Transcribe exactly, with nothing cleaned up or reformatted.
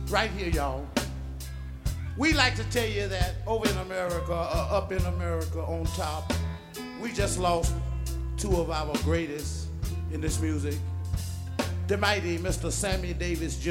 right here, y'all. We like to tell you that over in America, uh, up in America on top, we just lost two of our greatest in this music. The mighty Mister Sammy Davis Junior